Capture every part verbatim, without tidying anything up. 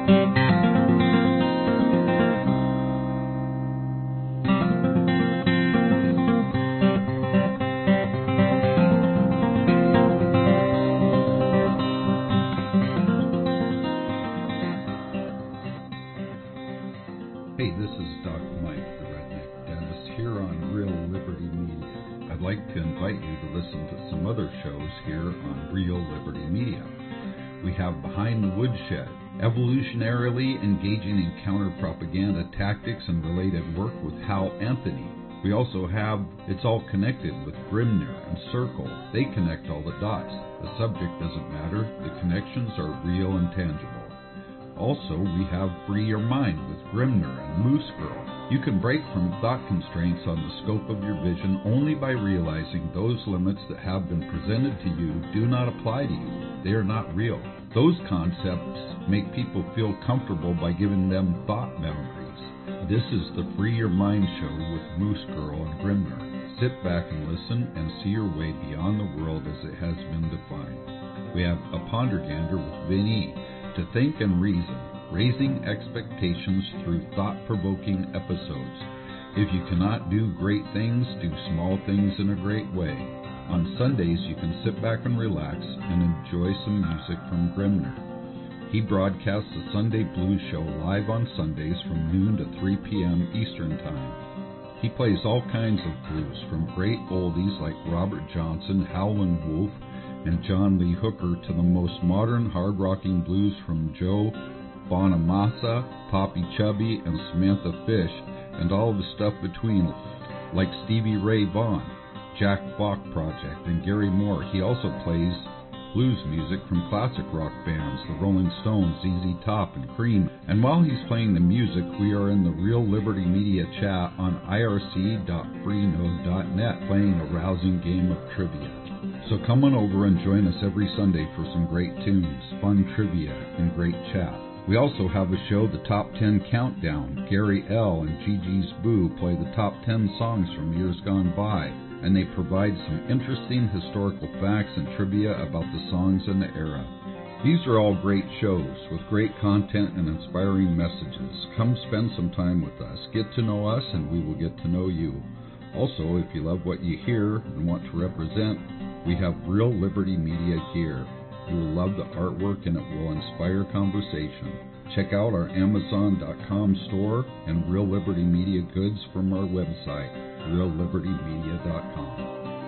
Hey, this is Doctor Mike, the Redneck Dentist, here on Real Liberty Media. I'd like to invite you to listen to some other shows here on Real Liberty Media. We have Behind the Woodshed, evolutionarily engaging in counter-propaganda tactics and related work with Hal Anthony. We also have It's All Connected with Grimner and Circle. They connect all the dots. The subject doesn't matter. The connections are real and tangible. Also, we have Free Your Mind with Grimner and Moose Girl. You can break from thought constraints on the scope of your vision only by realizing those limits that have been presented to you do not apply to you. They are not real. Those concepts make people feel comfortable by giving them thought boundaries. This is the Free Your Mind show with Moose Girl and Grimner. Sit back and listen and see your way beyond the world as it has been defined. We have a Pondergander with Vinny. To think and reason, raising expectations through thought-provoking episodes. If you cannot do great things, do small things in a great way. On Sundays, you can sit back and relax and enjoy some music from Grimner. He broadcasts the Sunday Blues Show live on Sundays from noon to three p.m. Eastern Time. He plays all kinds of blues, from great oldies like Robert Johnson, Howlin' Wolf, and John Lee Hooker to the most modern hard-rocking blues from Joe Bonamassa, Poppy Chubby, and Samantha Fish, and all the stuff between, like Stevie Ray Vaughan, Jack Bach Project, and Gary Moore. He also plays blues music from classic rock bands, the Rolling Stones, Z Z Top, and Cream. And while he's playing the music, we are in the Real Liberty Media chat on I R C dot freenode dot net playing a rousing game of trivia. So come on over and join us every Sunday for some great tunes, fun trivia, and great chat. We also have a show, The Top ten Countdown. Gary L. and Gigi's Boo play the top ten songs from years gone by, and they provide some interesting historical facts and trivia about the songs and the era. These are all great shows with great content and inspiring messages. Come spend some time with us. Get to know us, and we will get to know you. Also, if you love what you hear and want to represent, we have Real Liberty Media gear. You will love the artwork and it will inspire conversation. Check out our Amazon dot com store and Real Liberty Media goods from our website, Real Liberty Media dot com.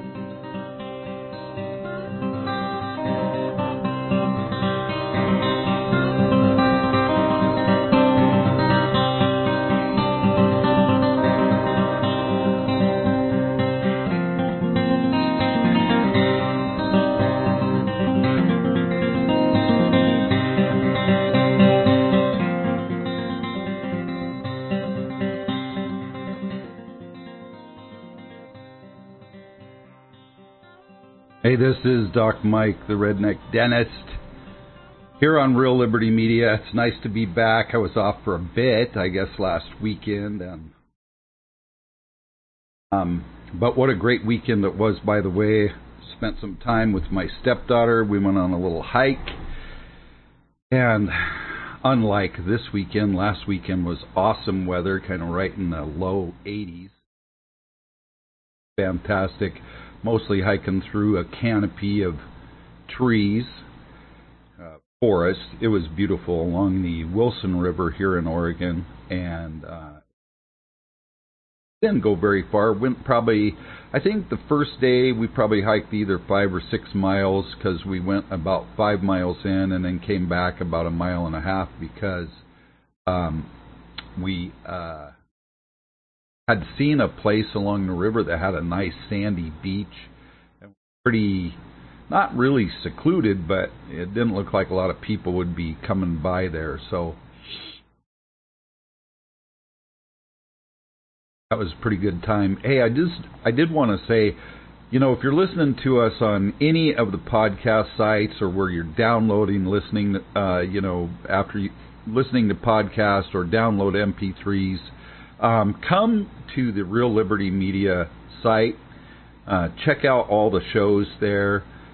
Hey, this is Doc Mike, the Redneck Dentist, here on Real Liberty Media. It's nice to be back. I was off for a bit, I guess, last weekend. And, um, but what a great weekend it was, by the way. Spent some time with my stepdaughter. We went on a little hike. And unlike this weekend, last weekend was awesome weather, kind of right in the low eighties. Fantastic. Mostly hiking through a canopy of trees, uh, forest. It was beautiful along the Wilson River here in Oregon, and uh, didn't go very far. Went probably, I think the first day we probably hiked either five or six miles because we went about five miles in and then came back about a mile and a half because um, we uh, had seen a place along the river that had a nice sandy beach, pretty, not really secluded, but it didn't look like a lot of people would be coming by there. So that was a pretty good time. Hey, I just, I did want to say, you know, if you're listening to us on any of the podcast sites or where you're downloading, listening, uh, you know, after you, listening to podcasts or download M P threes, Um, come to the Real Liberty Media site. Uh, check out all the shows there.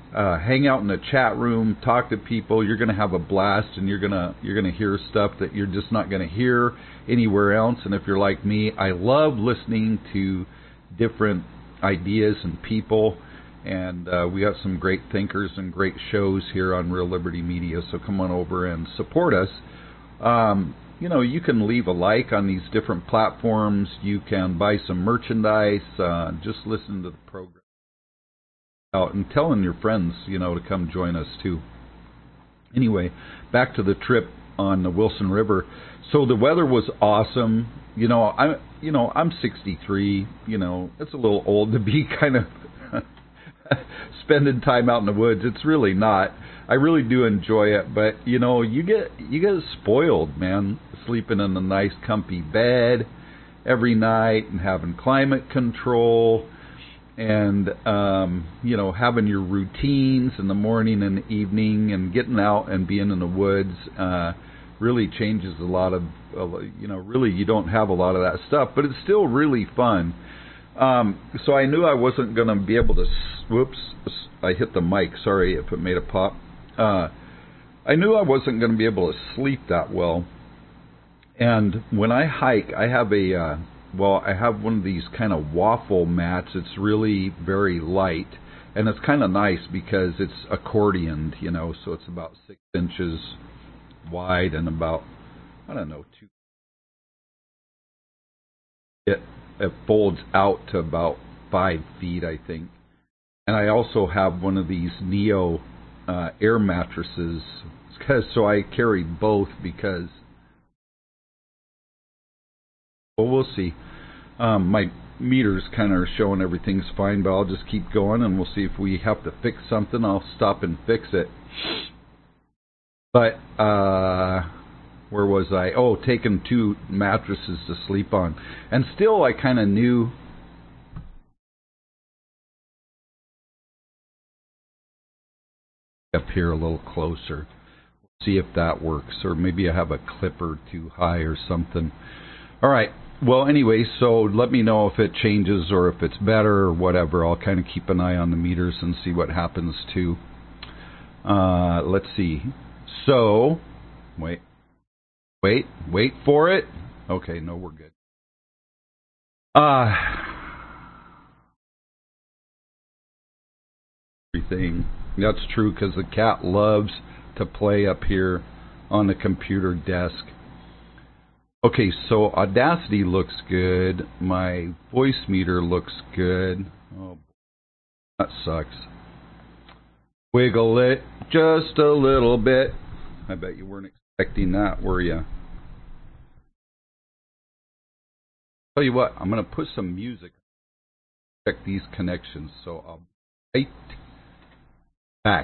uh, hang out in the chat room, talk to people. You're going to have a blast, and you're going to you're going to hear stuff that you're just not going to hear anywhere else. And if you're like me, I love listening to different ideas and people. And uh, we have some great thinkers and great shows here on Real Liberty Media. So come on over and support us. Um, you know, you can leave a like on these different platforms. You can buy some merchandise. Uh, just listen to the program out and telling your friends, you know, to come join us too. Anyway, back to the trip on the Wilson River. So the weather was awesome. You know, I, you know, I'm sixty-three. You know, it's a little old to be kind of spending time out in the woods. It's really not. I really do enjoy it, but you know, you get you get spoiled, man. Sleeping in a nice, comfy bed every night and having climate control. And, um, you know, having your routines in the morning and the evening and getting out and being in the woods uh, really changes a lot of, uh, you know, really you don't have a lot of that stuff, but it's still really fun. Um, so I knew I wasn't going to be able to, whoops, I hit the mic, sorry if it made a pop. Uh, I knew I wasn't going to be able to sleep that well. And when I hike, I have a... Uh, Well, I have one of these kind of waffle mats. It's really very light, and it's kind of nice because it's accordioned, you know, so it's about six inches wide and about, I don't know, two. It, it folds out to about five feet, I think. And I also have one of these Neo uh, air mattresses, so I carry both because... Well, we'll see. Um, my meters kind of are showing everything's fine, but I'll just keep going, and we'll see if we have to fix something. I'll stop and fix it. But, uh, where was I? Oh, taking two mattresses to sleep on. And still, I kind of knew... Up here a little closer. See if that works, or maybe I have a clipper too high or something. All right. Well, anyway, so let me know if it changes or if it's better or whatever. I'll kind of keep an eye on the meters and see what happens too. Uh, let's see. So, wait, wait, wait for it. Okay, no, we're good. Uh, everything. That's true because the cat loves to play up here on the computer desk. Okay, so Audacity looks good. My voice meter looks good. Oh, that sucks. Wiggle it just a little bit. I bet you weren't expecting that, were you? Tell you what, I'm going to put some music. Check these connections, so I'll be right back.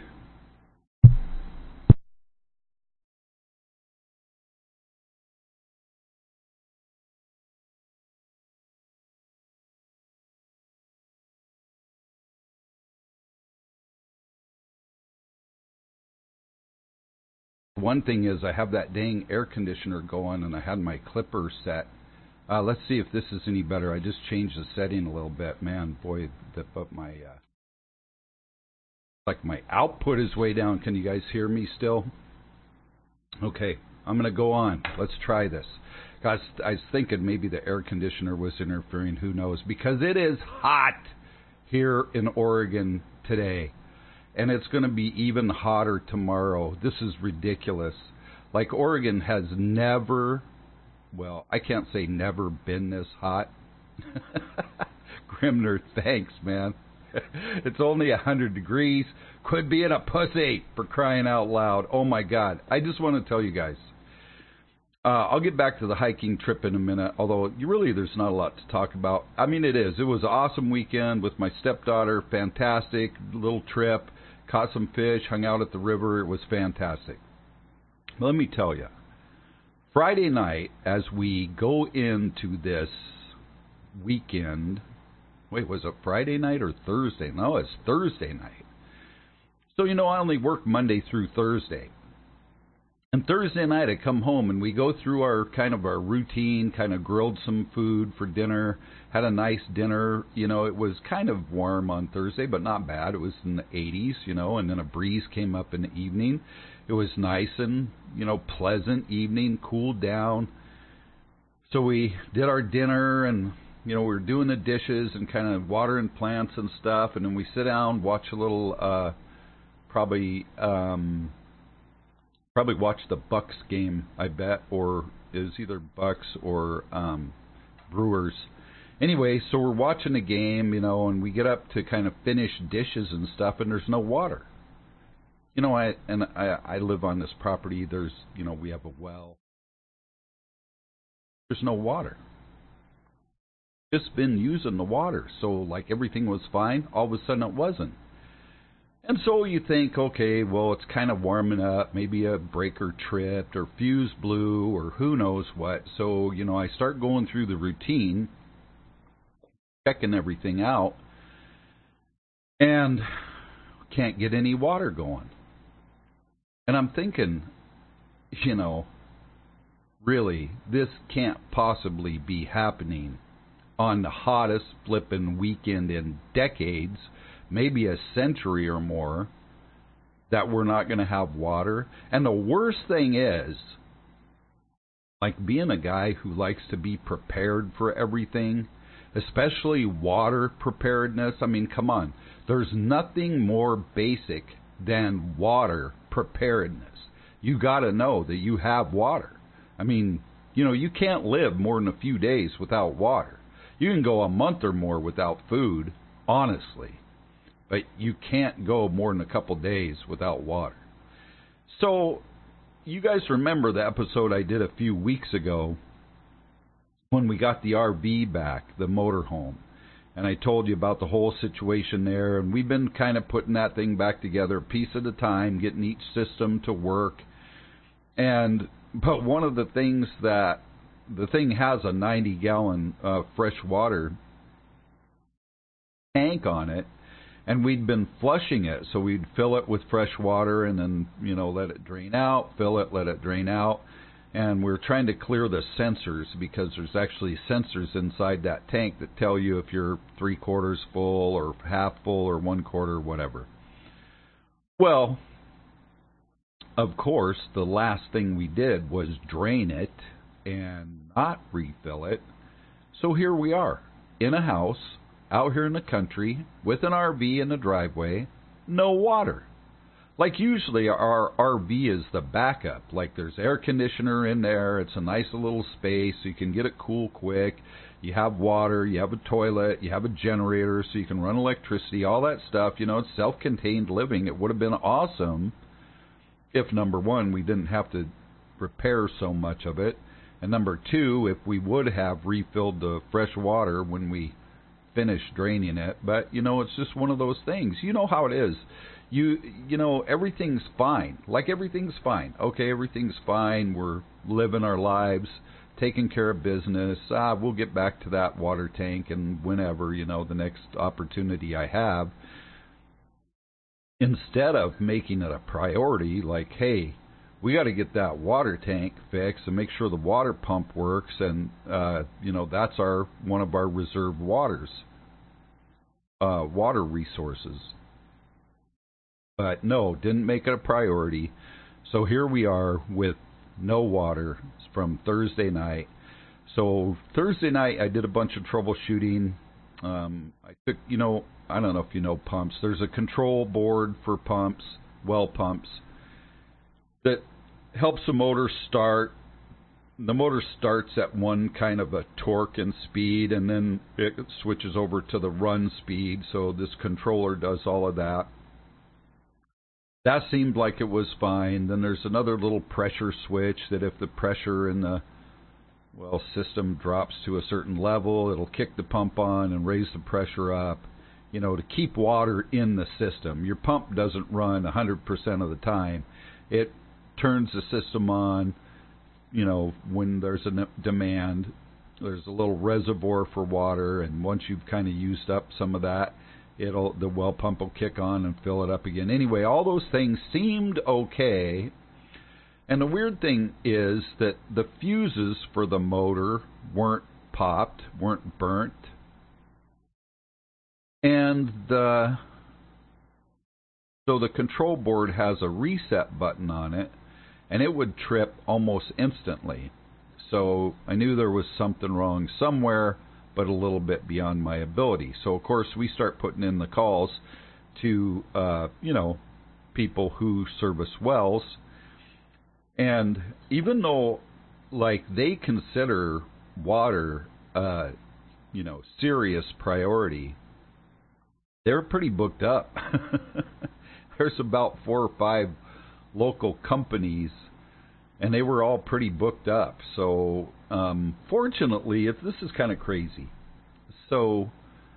One thing is I have that dang air conditioner going and I had my clipper set. Uh, let's see if this is any better. I just changed the setting a little bit. Man, boy, the, but my uh, like my output is way down. Can you guys hear me still? Okay, I'm going to go on. Let's try this. Guys, I was thinking maybe the air conditioner was interfering. Who knows? Because it is hot here in Oregon today. And it's going to be even hotter tomorrow. This is ridiculous. Like, Oregon has never, well, I can't say never been this hot. Grimner, thanks, man. It's only one hundred degrees. Quit being a pussy, for crying out loud. Oh, my God. I just want to tell you guys. Uh, I'll get back to the hiking trip in a minute, although you really there's not a lot to talk about. I mean, it is. It was an awesome weekend with my stepdaughter. Fantastic little trip. Caught some fish, hung out at the river. It was fantastic. Let me tell you, Friday night, as we go into this weekend, wait, was it Friday night or Thursday? No, it's Thursday night. So, you know, I only work Monday through Thursday. And Thursday night I come home and we go through our kind of our routine, kind of grilled some food for dinner, had a nice dinner. You know, it was kind of warm on Thursday, but not bad. It was in the eighties, you know, and then a breeze came up in the evening. It was nice and, you know, pleasant evening, cooled down. So we did our dinner and, you know, we were doing the dishes and kind of watering plants and stuff. And then we sit down, watch a little, uh, probably, um, Probably watched the Bucks game, I bet, or it was either Bucks or um, Brewers. Anyway, so we're watching the game, you know, and we get up to kind of finish dishes and stuff, and there's no water. You know, I and I, I live on this property. There's, you know, we have a well. There's no water. Just been using the water, so like everything was fine. All of a sudden, it wasn't. And so you think, okay, well, it's kind of warming up. Maybe a breaker tripped or fuse blew or who knows what. So, you know, I start going through the routine, checking everything out, and can't get any water going. And I'm thinking, you know, really, this can't possibly be happening on the hottest flippin' weekend in decades, maybe a century or more, that we're not going to have water. And the worst thing is, like being a guy who likes to be prepared for everything, especially water preparedness. I mean, come on. There's nothing more basic than water preparedness. You got to know that you have water. I mean, you know, you can't live more than a few days without water. You can go a month or more without food, honestly. But you can't go more than a couple days without water. So, you guys remember the episode I did a few weeks ago when we got the R V back, the motorhome. And I told you about the whole situation there. And we've been kind of putting that thing back together a piece at a time, getting each system to work. And but one of the things that, the thing has a ninety gallon uh, fresh water tank on it. And we'd been flushing it, so we'd fill it with fresh water and then, you know, let it drain out, fill it, let it drain out. And we're trying to clear the sensors because there's actually sensors inside that tank that tell you if you're three quarters full or half full or one quarter, whatever. Well, of course, the last thing we did was drain it and not refill it. So here we are in a house out here in the country, with an R V in the driveway, no water. Like usually our R V is the backup. Like there's air conditioner in there, it's a nice little space, so you can get it cool quick. You have water, you have a toilet, you have a generator, so you can run electricity, all that stuff. You know, it's self-contained living. It would have been awesome if, number one, we didn't have to repair so much of it. And number two, if we would have refilled the fresh water when we finish draining it. But you know, it's just one of those things. You know how it is. You you know, everything's fine. Like everything's fine. Okay, everything's fine. We're living our lives, taking care of business. Ah, we'll get back to that water tank and whenever, you know, the next opportunity I have. Instead of making it a priority, like, hey, we got to get that water tank fixed and make sure the water pump works, and uh, you know, that's our one of our reserve waters, uh, water resources. But no, didn't make it a priority. So here we are with no water from Thursday night. So Thursday night I did a bunch of troubleshooting. Um, I took, you know, I don't know if you know pumps. There's a control board for pumps, well pumps, that helps the motor start. The motor starts at one kind of a torque and speed, and then it switches over to the run speed. So this controller does all of that. That seemed like it was fine. Then there's another little pressure switch that if the pressure in the well system drops to a certain level, it'll kick the pump on and raise the pressure up, you know, to keep water in the system. Your pump doesn't run one hundred percent of the time. It turns the system on, you know, when there's a demand. There's a little reservoir for water, and once you've kind of used up some of that, it'll the well pump will kick on and fill it up again. Anyway, all those things seemed okay And the weird thing is that the fuses for the motor weren't popped, weren't burnt. And the so the control board has a reset button on it, and it would trip almost instantly. So I knew there was something wrong somewhere, but a little bit beyond my ability. So, of course, we start putting in the calls to, uh, you know, people who service wells. And even though, like, they consider water, uh, you know, serious priority, they're pretty booked up. There's about four or five local companies, and they were all pretty booked up. So, um, fortunately, it, this is kind of crazy. So,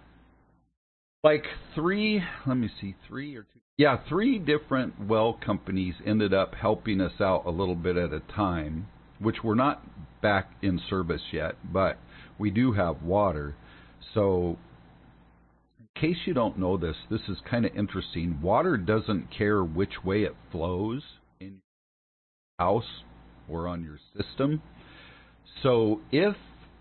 like three, let me see, three or two. Yeah, three different well companies ended up helping us out a little bit at a time, which we're not back in service yet, but we do have water. So, in case you don't know this, this is kind of interesting. Water doesn't care which way it flows in your house or on your system. So if,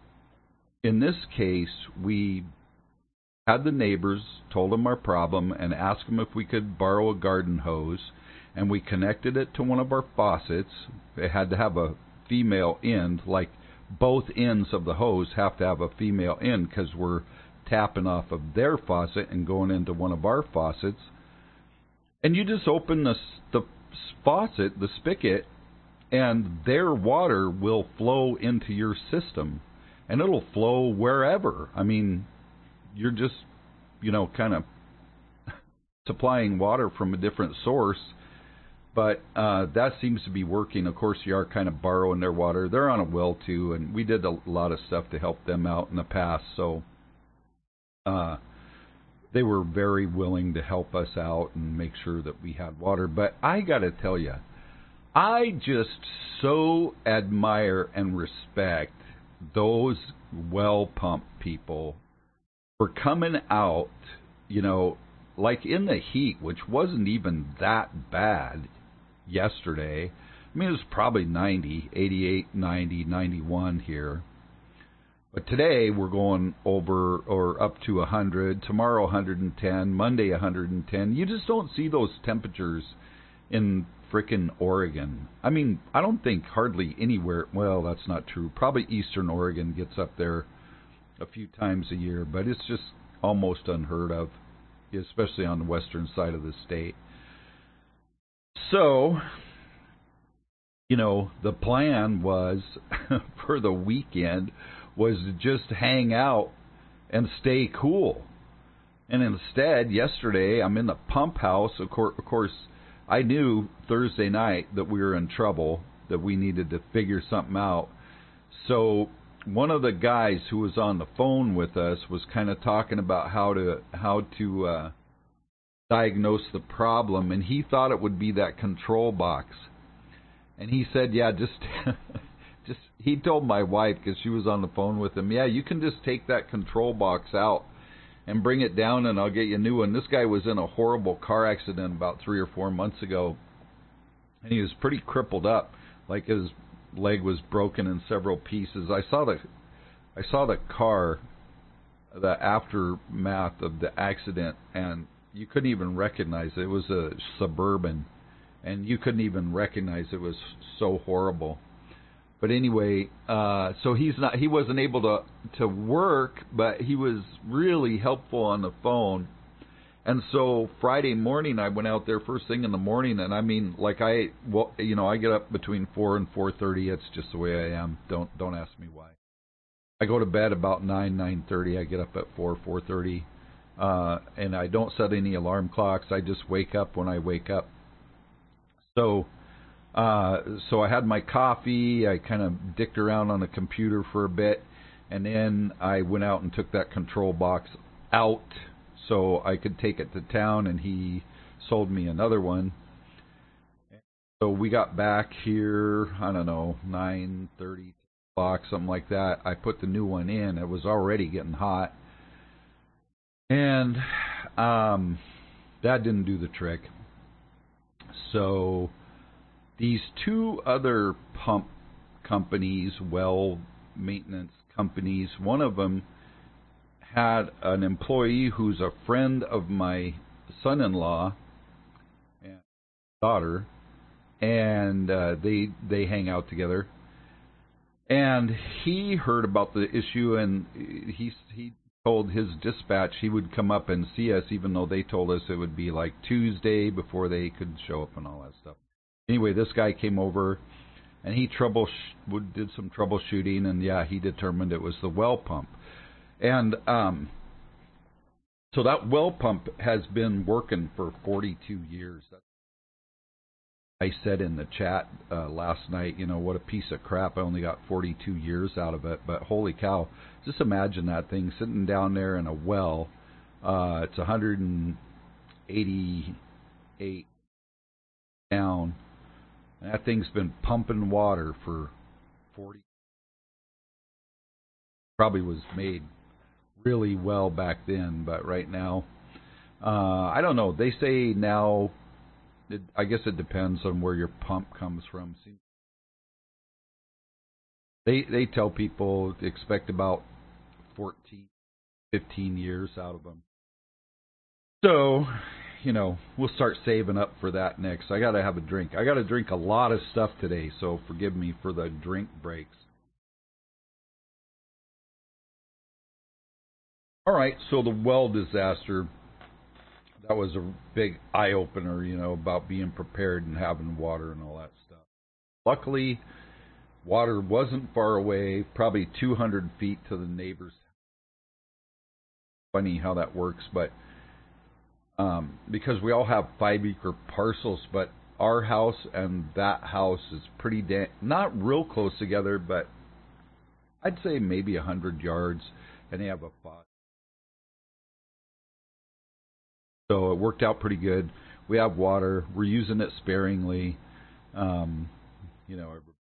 in this case, we had the neighbors, told them our problem, and asked them if we could borrow a garden hose, and we connected it to one of our faucets, it had to have a female end, like both ends of the hose have to have a female end because we're tapping off of their faucet and going into one of our faucets. And you just open the, the faucet, the spigot, and their water will flow into your system. And it'll flow wherever. I mean, you're just, you know, kind of supplying water from a different source. But uh, that seems to be working. Of course, you are kind of borrowing their water. They're on a well, too, and we did a lot of stuff to help them out in the past. So uh, they were very willing to help us out and make sure that we had water. But I got to tell you, I just so admire and respect those well pump people for coming out, you know, like in the heat, which wasn't even that bad yesterday. I mean, it was probably ninety, eighty-eight, ninety, ninety-one here. But today we're going over or up to one hundred, tomorrow one hundred ten, Monday one hundred ten. You just don't see those temperatures in frickin' Oregon. I mean, I don't think hardly anywhere, well, that's not true. Probably Eastern Oregon gets up there a few times a year, but it's just almost unheard of, especially on the western side of the state. So, you know, the plan was for the weekend was to just hang out and stay cool. And instead, yesterday, I'm in the pump house. Of course, of course, I knew Thursday night that we were in trouble, that we needed to figure something out. So one of the guys who was on the phone with us was kind of talking about how to how to uh, diagnose the problem, and he thought it would be that control box. And he said, yeah, just, just he told my wife, because she was on the phone with him, yeah, you can just take that control box out and bring it down, and I'll get you a new one. This guy was in a horrible car accident about three or four months ago, and he was pretty crippled up, like his leg was broken in several pieces. I saw the, I saw the car, the aftermath of the accident, and you couldn't even recognize it. It was a Suburban, and you couldn't even recognize it. It was so horrible. But anyway, uh, so he's not. He wasn't able to to work, but he was really helpful on the phone. And so Friday morning, I went out there first thing in the morning, and I mean, like I, well, you know, I get up between four and four thirty. It's just the way I am. Don't don't ask me why. I go to bed about nine nine thirty. I get up at four four thirty, uh, and I don't set any alarm clocks. I just wake up when I wake up. So. Uh, so I had my coffee, I kind of dicked around on the computer for a bit, and then I went out and took that control box out so I could take it to town, and he sold me another one. So we got back here, I don't know, nine thirty, something like that. I put the new one in. It was already getting hot. And um, that didn't do the trick. So... these two other pump companies, well maintenance companies, one of them had an employee who's a friend of my son-in-law and daughter, and uh, they they hang out together. And he heard about the issue, and he he told his dispatch he would come up and see us, even though they told us it would be like Tuesday before they could show up and all that stuff. Anyway, this guy came over, and he trouble did some troubleshooting, and yeah, he determined it was the well pump. And um, so that well pump has been working for forty-two years. That's I said in the chat uh, last night, you know, what a piece of crap. I only got forty-two years out of it. But holy cow, just imagine that thing sitting down there in a well. Uh, it's one hundred eighty-eight down. And that thing's been pumping water for forty. Probably was made really well back then, but right now, uh, I don't know. They say now, it, I guess it depends on where your pump comes from. They they tell people to expect about fourteen, fifteen years out of them. So, you know, we'll start saving up for that next. I got to have a drink. I got to drink a lot of stuff today, so forgive me for the drink breaks. All right, so the well disaster, that was a big eye-opener, you know, about being prepared and having water and all that stuff. Luckily, water wasn't far away, probably two hundred feet to the neighbor's. Funny how that works, but um, because we all have five-acre parcels, but our house and that house is pretty da- not real close together, but I'd say maybe one hundred yards, and they have a five. So it worked out pretty good. We have water. We're using it sparingly. Um, you know,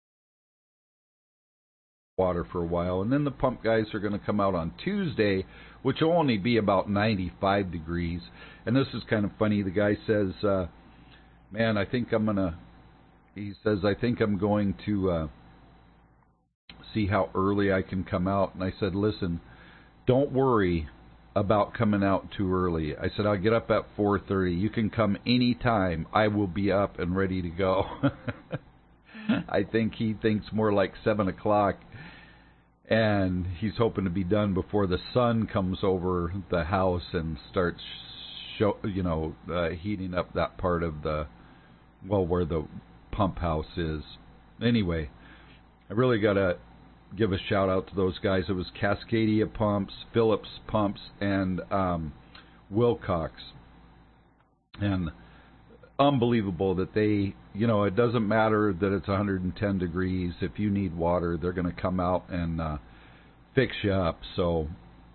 water for a while. And then the pump guys are going to come out on Tuesday, which will only be about ninety-five degrees. And this is kind of funny. The guy says, uh, man, I think I'm going to, he says, I think I'm going to uh, see how early I can come out. And I said, listen, don't worry about coming out too early. I said, I'll get up at four thirty. You can come any time. I will be up and ready to go. I think he thinks more like seven o'clock, and he's hoping to be done before the sun comes over the house and starts, show, you know, uh, heating up that part of the, well, where the pump house is. Anyway, I really got to give a shout out to those guys. It was Cascadia Pumps, Phillips Pumps, and um, Wilcox. And unbelievable that they, you know, it doesn't matter that it's one hundred ten degrees. If you need water, they're going to come out and uh, fix you up. So,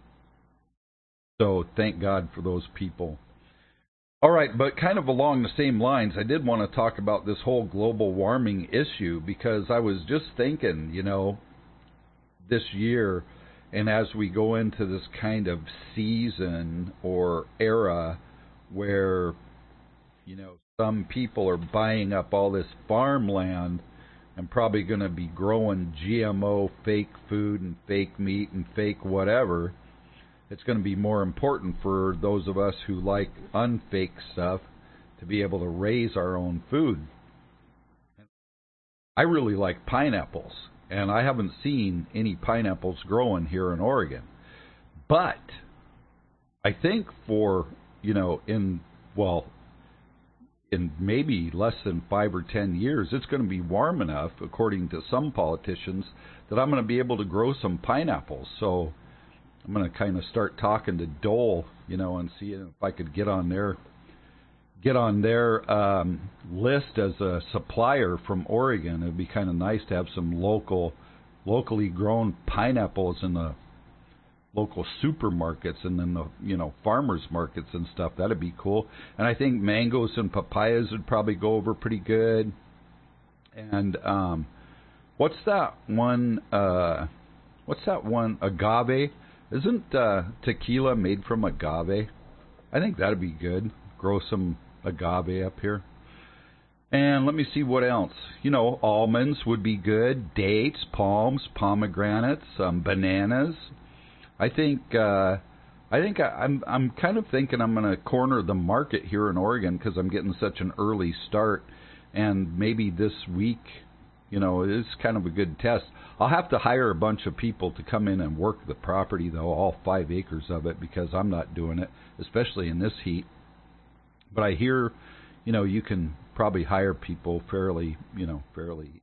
so thank God for those people. All right, but kind of along the same lines, I did want to talk about this whole global warming issue, because I was just thinking, you know, this year, and as we go into this kind of season or era where, you know, some people are buying up all this farmland and probably going to be growing G M O fake food and fake meat and fake whatever, it's going to be more important for those of us who like unfake stuff to be able to raise our own food. I really like pineapples, and I haven't seen any pineapples growing here in Oregon. But I think for, you know, in, well, in maybe less than five or ten years, it's going to be warm enough, according to some politicians, that I'm going to be able to grow some pineapples. So I'm going to kind of start talking to Dole, you know, and see if I could get on their get on their um, list as a supplier from Oregon. It'd be kind of nice to have some local, locally grown pineapples in the local supermarkets and then the, you know, farmers markets and stuff. That'd be cool. And I think mangoes and papayas would probably go over pretty good. And um, what's that one? Uh, what's that one? Agave. Isn't uh, tequila made from agave? I think that'd be good. Grow some agave up here. And let me see what else. You know, almonds would be good. Dates, palms, pomegranates, um, bananas. I think uh, I think I, I'm I'm kind of thinking I'm going to corner the market here in Oregon because I'm getting such an early start, and maybe this week, you know, it is kind of a good test. I'll have to hire a bunch of people to come in and work the property, though, all five acres of it, because I'm not doing it, especially in this heat. But I hear, you know, you can probably hire people fairly, you know, fairly.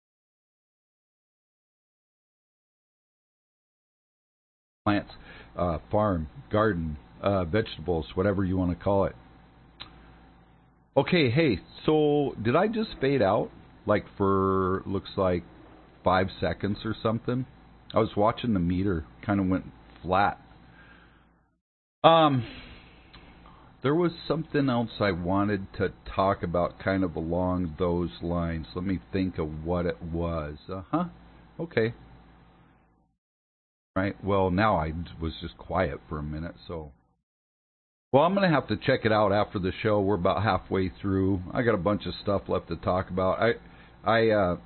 Plants, uh, farm, garden, uh, vegetables, whatever you want to call it. Okay, hey, so did I just fade out? Like for, looks like five seconds or something? I was watching the meter, kind of went flat. Um, there was something else I wanted to talk about kind of along those lines. Let me think of what it was. Uh-huh. Okay. Right. Well, now I was just quiet for a minute, so. Well, I'm going to have to check it out after the show. We're about halfway through. I got a bunch of stuff left to talk about. I, I, uh,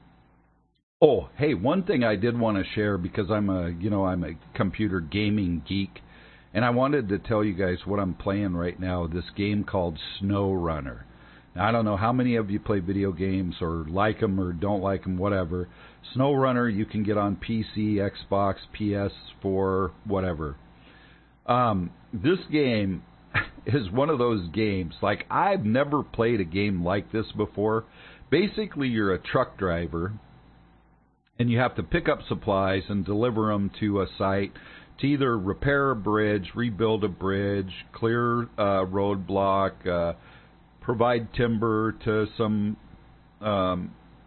oh, hey, one thing I did want to share because I'm a, you know, I'm a computer gaming geek, and I wanted to tell you guys what I'm playing right now. This game called SnowRunner. Now, I don't know how many of you play video games or like them or don't like them, whatever. SnowRunner you can get on P C, Xbox, P S four, whatever. Um, this game is one of those games, like I've never played a game like this before. Basically, you're a truck driver, and you have to pick up supplies and deliver them to a site to either repair a bridge, rebuild a bridge, clear a roadblock, uh, provide timber to some um,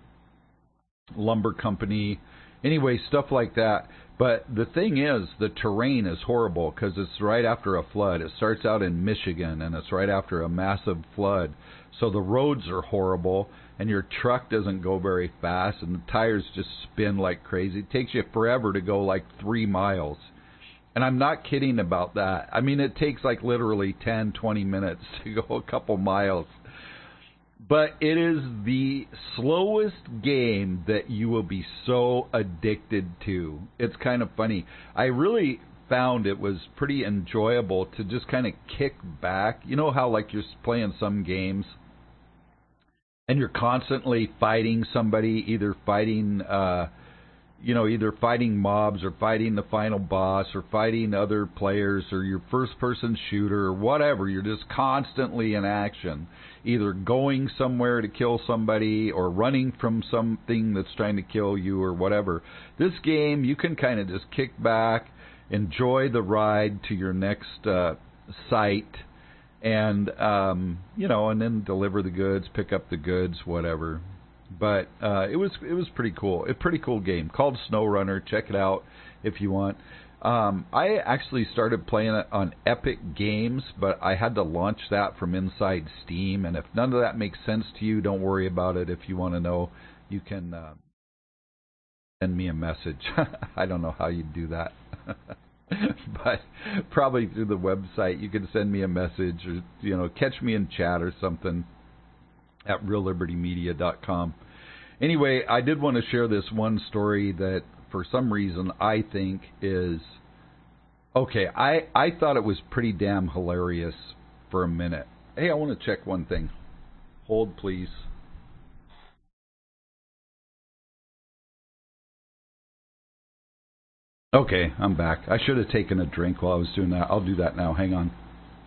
lumber company, anyway, stuff like that. But the thing is, the terrain is horrible because it's right after a flood. It starts out in Michigan, and it's right after a massive flood. So the roads are horrible, and your truck doesn't go very fast, and the tires just spin like crazy. It takes you forever to go like three miles. And I'm not kidding about that. I mean, it takes like literally ten, twenty minutes to go a couple miles. But it is the slowest game that you will be so addicted to. It's kind of funny. I really found it was pretty enjoyable to just kind of kick back. You know how like you're playing some games and you're constantly fighting somebody, either fighting, uh, you know, either fighting mobs or fighting the final boss or fighting other players or your first-person shooter or whatever. You're just constantly in action, either going somewhere to kill somebody or running from something that's trying to kill you or whatever. This game, you can kind of just kick back, enjoy the ride to your next uh, site, and, um, you know, and then deliver the goods, pick up the goods, whatever. But uh, it was it was pretty cool. A pretty cool game called SnowRunner. Check it out if you want. Um, I actually started playing it on Epic Games, but I had to launch that from inside Steam. And if none of that makes sense to you, don't worry about it. If you want to know, you can uh, send me a message. I don't know how you do that. But probably through the website, you can send me a message or, you know, catch me in chat or something at real liberty media dot com. Anyway, I did want to share this one story that for some reason I think is okay. I, I thought it was pretty damn hilarious for a minute. Hey, I want to check one thing. Hold, please. Okay, I'm back. I should have taken a drink while I was doing that. I'll do that now. Hang on.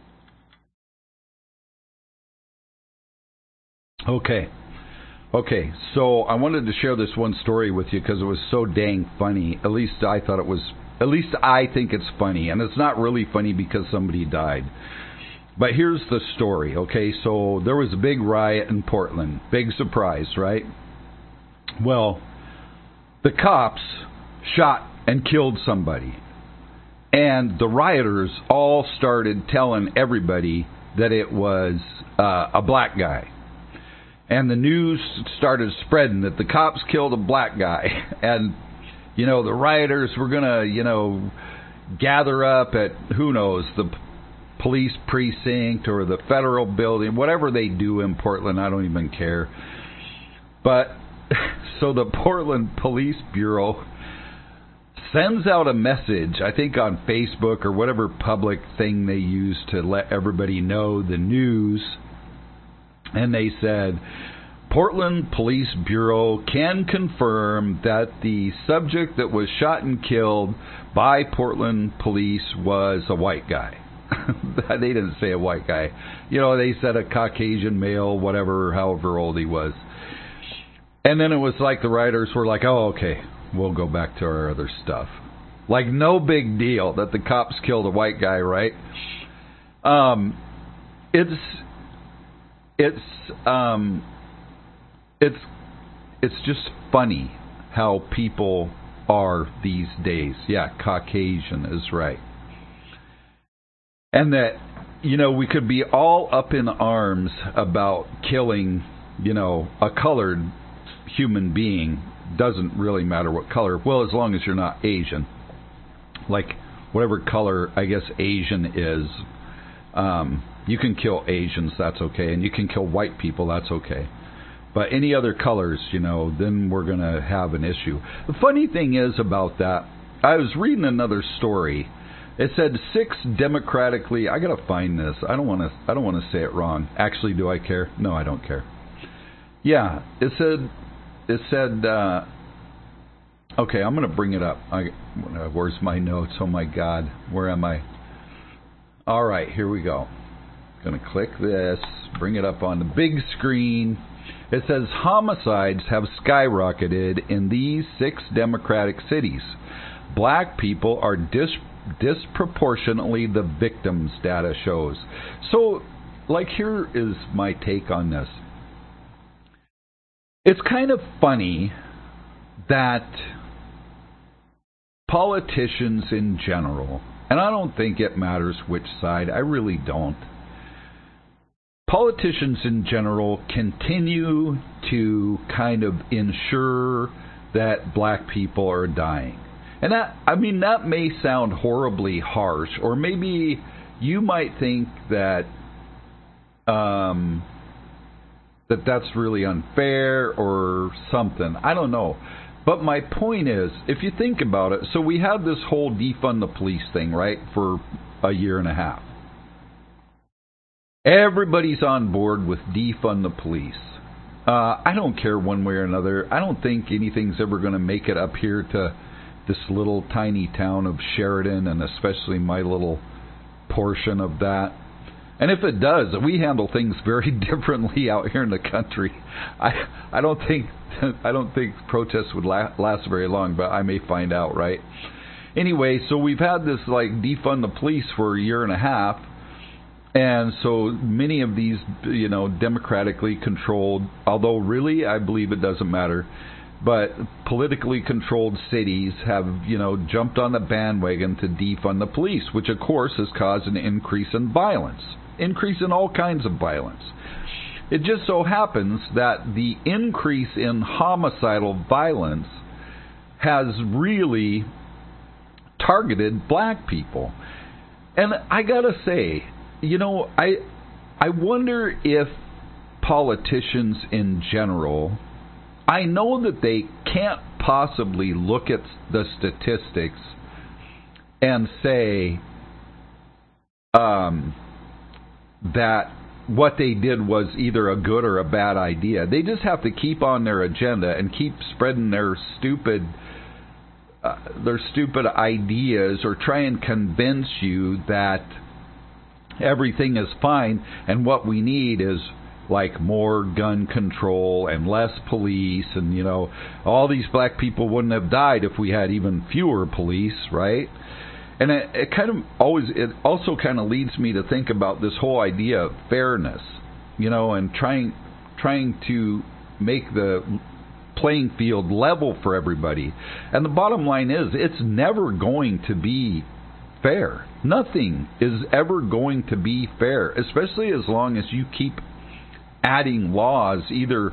Okay. Okay, so I wanted to share this one story with you because it was so dang funny. At least I thought it was, at least I think it's funny. And it's not really funny because somebody died. But here's the story, okay? So there was a big riot in Portland. Big surprise, right? Well, the cops shot and killed somebody. And the rioters all started telling everybody that it was uh, a black guy. And the news started spreading that the cops killed a black guy. And, you know, the rioters were going to, you know, gather up at, who knows, the police precinct or the federal building, whatever they do in Portland, I don't even care. But so the Portland Police Bureau sends out a message, I think on Facebook or whatever public thing they use to let everybody know the news, and they said, Portland Police Bureau can confirm that the subject that was shot and killed by Portland police was a white guy. They didn't say a white guy. You know, they said a Caucasian male, whatever, however old he was. And then it was like the writers were like, oh, okay, we'll go back to our other stuff. Like, no big deal that the cops killed a white guy, right? Um, it's, it's, um... It's it's just funny how people are these days. Yeah, Caucasian is right. And that, you know, we could be all up in arms about killing, you know, a colored human being. Doesn't really matter what color. Well, as long as you're not Asian. Like, whatever color, I guess, Asian is. Um, you can kill Asians, that's okay. And you can kill white people, that's okay. But any other colors, you know, then we're going to have an issue. The funny thing is about that, I was reading another story. It said six democratically. I got to find this. I don't want to. I don't want to say it wrong. Actually, do I care? No, I don't care. Yeah, it said. It said. Uh, okay, I'm going to bring it up. I, where's my notes? Oh my God, where am I? All right, here we go. Going to click this. Bring it up on the big screen. It says homicides have skyrocketed in these six Democratic cities. Black people are dis- disproportionately the victims, data shows. So, like, here is my take on this. It's kind of funny that politicians in general, and I don't think it matters which side, I really don't, politicians in general continue to kind of ensure that black people are dying. And that, I mean, that may sound horribly harsh, or maybe you might think that um, that that's really unfair or something. I don't know. But my point is, if you think about it, so we had this whole defund the police thing, right, for a year and a half. Everybody's on board with defund the police. Uh, I don't care one way or another. I don't think anything's ever going to make it up here to this little tiny town of Sheridan, and especially my little portion of that. And if it does, we handle things very differently out here in the country. I I don't think I don't think protests would la- last very long, but I may find out, right? Anyway, so we've had this like defund the police for a year and a half. And so many of these, you know, democratically controlled, although really I believe it doesn't matter, but politically controlled cities have, you know, jumped on the bandwagon to defund the police, which of course has caused an increase in violence, increase in all kinds of violence. It just so happens that the increase in homicidal violence has really targeted black people. And I gotta say, you know, I I wonder if politicians in general, I know that they can't possibly look at the statistics and say um, that what they did was either a good or a bad idea. They just have to keep on their agenda and keep spreading their stupid uh, their stupid ideas, or try and convince you that everything is fine, and what we need is like more gun control and less police, and you know, all these black people wouldn't have died if we had even fewer police, right? And it, it kind of always, it also kind of leads me to think about this whole idea of fairness, you know, and trying trying to make the playing field level for everybody. And the bottom line is, it's never going to be fair. Nothing is ever going to be fair, especially as long as you keep adding laws, either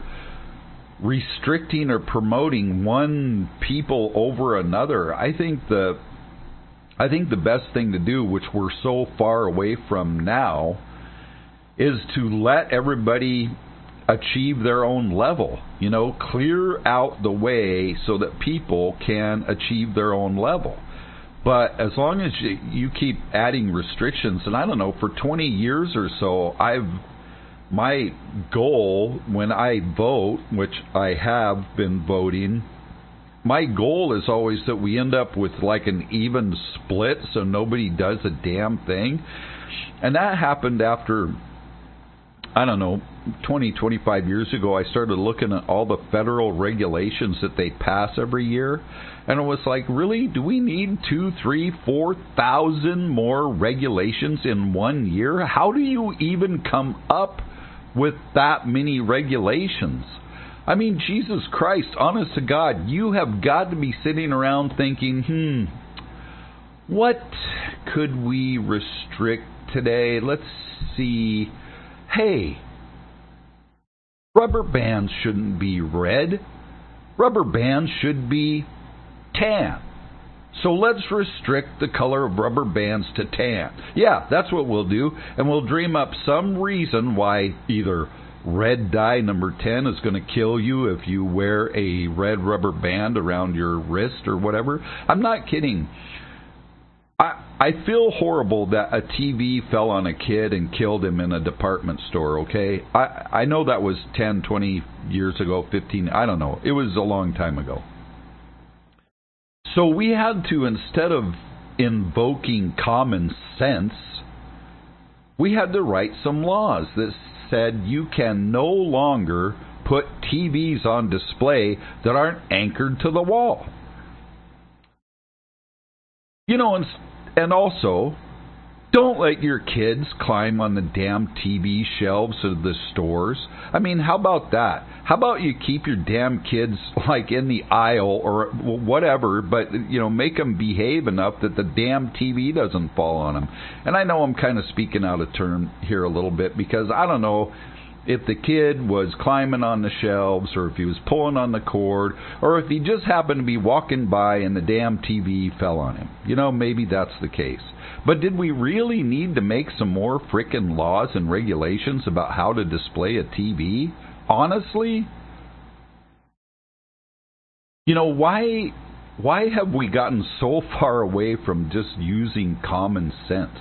restricting or promoting one people over another. I think the I think the best thing to do, which we're so far away from now, is to let everybody achieve their own level. You know, clear out the way so that people can achieve their own level. But as long as you, you keep adding restrictions, and I don't know, for twenty years or so, I've my goal when I vote, which I have been voting, my goal is always that we end up with like an even split so nobody does a damn thing. And that happened after, I don't know, twenty, twenty-five years ago. I started looking at all the federal regulations that they pass every year. And it was like, really? Do we need two, three, four thousand more regulations in one year? How do you even come up with that many regulations? I mean, Jesus Christ, honest to God, you have got to be sitting around thinking, hmm, what could we restrict today? Let's see. Hey, rubber bands shouldn't be red. Rubber bands should be tan. So let's restrict the color of rubber bands to tan. Yeah, that's what we'll do. And we'll dream up some reason why either red dye number ten is going to kill you if you wear a red rubber band around your wrist or whatever. I'm not kidding. I I feel horrible that a T V fell on a kid and killed him in a department store, okay? I, I know that was ten, twenty years ago, fifteen, I don't know. It was a long time ago. So we had to, instead of invoking common sense, we had to write some laws that said you can no longer put T Vs on display that aren't anchored to the wall. You know, and, and also, don't let your kids climb on the damn T V shelves of the stores. I mean, how about that? How about you keep your damn kids, like, in the aisle or whatever, but, you know, make them behave enough that the damn T V doesn't fall on them. And I know I'm kind of speaking out of turn here a little bit, because I don't know if the kid was climbing on the shelves, or if he was pulling on the cord, or if he just happened to be walking by and the damn T V fell on him. You know, maybe that's the case. But did we really need to make some more frickin' laws and regulations about how to display a T V? Honestly? You know, why why have we gotten so far away from just using common sense?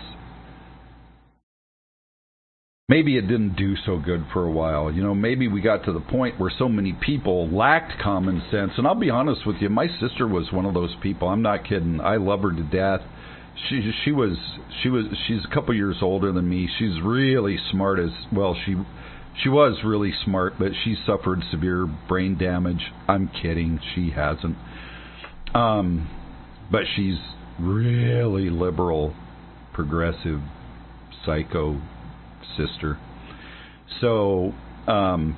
Maybe it didn't do so good for a while. You know, maybe we got to the point where so many people lacked common sense. And I'll be honest with you, my sister was one of those people. I'm not kidding. I love her to death. She she was she was she's a couple years older than me. She's really smart as well. She she was really smart, but she suffered severe brain damage. I'm kidding. She hasn't. Um, but she's really liberal, progressive, psycho sister. So, um,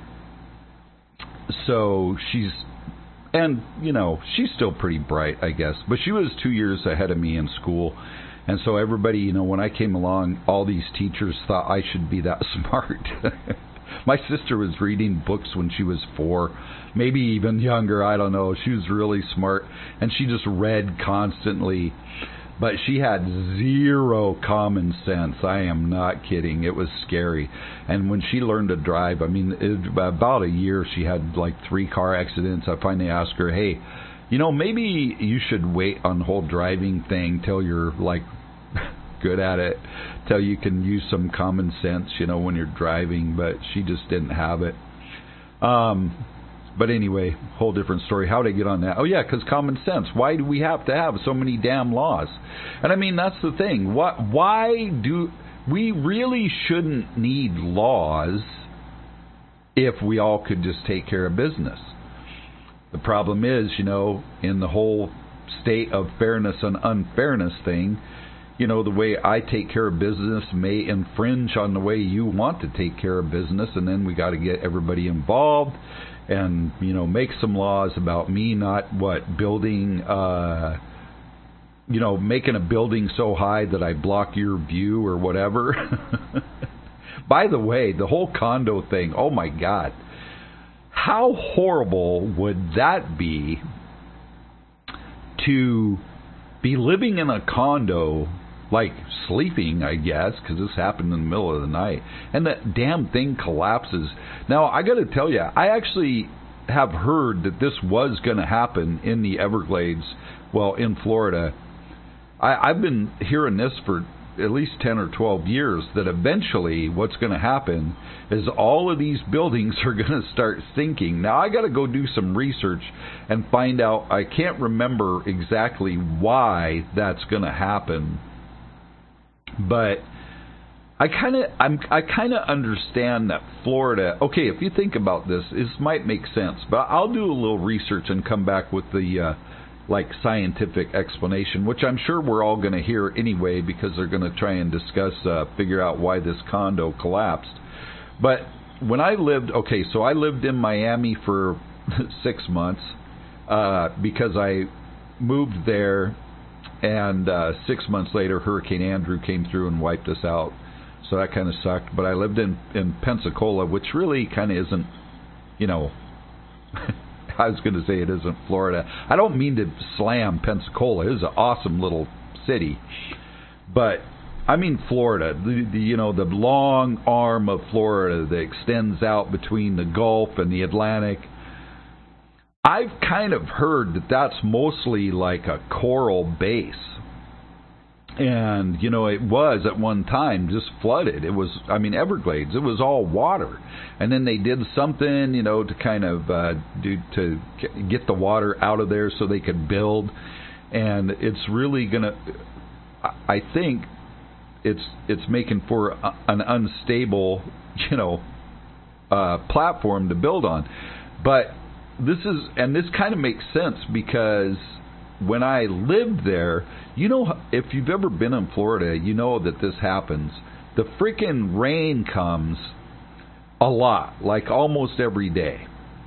so she's, and, you know, she's still pretty bright, I guess. But she was two years ahead of me in school. And so everybody, you know, when I came along, all these teachers thought I should be that smart. My sister was reading books when she was four, maybe even younger, I don't know. She was really smart, and she just read constantly. But she had zero common sense. I am not kidding. It was scary. And when she learned to drive, I mean, it, about a year, she had like three car accidents. I finally asked her, hey, you know, maybe you should wait on the whole driving thing till you're like good at it, till you can use some common sense, you know, when you're driving. But she just didn't have it. Um... But anyway, whole different story. How did I get on that? Oh, yeah, because common sense. Why do we have to have so many damn laws? And I mean, that's the thing. What, why do we really shouldn't need laws if we all could just take care of business? The problem is, you know, in the whole state of fairness and unfairness thing, you know, the way I take care of business may infringe on the way you want to take care of business, and then we got to get everybody involved. And, you know, make some laws about me not, what, building, uh, you know, making a building so high that I block your view or whatever. By the way, the whole condo thing, oh my God. How horrible would that be to be living in a condo, like sleeping, I guess, because this happened in the middle of the night, and that damn thing collapses. Now, I got to tell you, I actually have heard that this was going to happen in the Everglades, well, in Florida. I, I've been hearing this for at least ten or twelve years, that eventually what's going to happen is all of these buildings are going to start sinking. Now, I got to go do some research and find out. I can't remember exactly why that's going to happen, but I kind of I'm I kind of understand that Florida. Okay, if you think about this, this might make sense, but I'll do a little research and come back with the uh, like scientific explanation, which I'm sure we're all going to hear anyway, because they're going to try and discuss, uh, figure out why this condo collapsed. But when I lived, okay, so I lived in Miami for six months uh, because I moved there, and uh, six months later, Hurricane Andrew came through and wiped us out. So that kind of sucked. But I lived in, in Pensacola, which really kind of isn't, you know, I was going to say it isn't Florida. I don't mean to slam Pensacola. It is an awesome little city. But I mean Florida, the, the, you know, the long arm of Florida that extends out between the Gulf and the Atlantic. I've kind of heard that that's mostly like a coral base. And, you know, it was at one time just flooded. It was, I mean, Everglades, it was all water. And then they did something, you know, to kind of uh, do to get the water out of there so they could build. And it's really going to, I think it's it's making for an unstable, you know, uh, platform to build on. But this is, and this kind of makes sense because when I lived there, you know, if you've ever been in Florida, you know that this happens. The freaking rain comes a lot, like almost every day.